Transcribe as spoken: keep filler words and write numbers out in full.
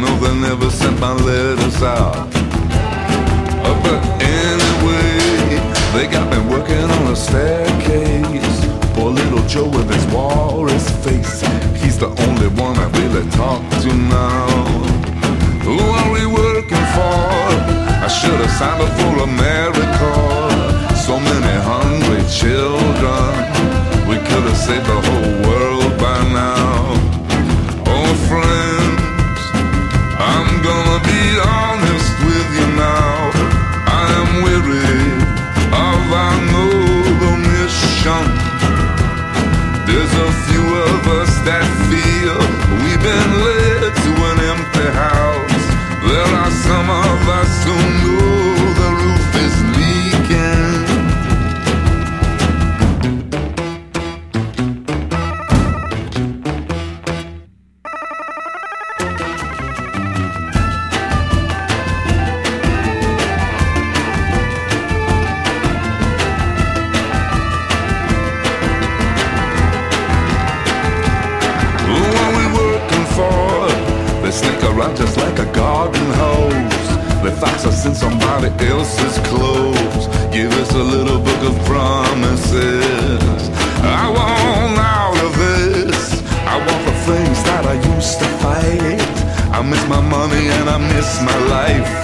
know they never sent my letters out. Uh, but anyway, they got me working on a staircase. Poor little Joe with his walrus face, he's the only one I really talk to now. Who are we working for? I should have signed up for America. So many hungry children, we could have saved the whole world by now. Oh friends, I'm gonna be honest with you now. I am weary of our noble mission. There's a few of us that feel we've been led to an empty house. There are some of us who know the roof is leaking. Just like a garden hose, they fax us in somebody else's clothes. Give us a little book of promises. I want out of this. I want the things that I used to fight. I miss my money and I miss my life.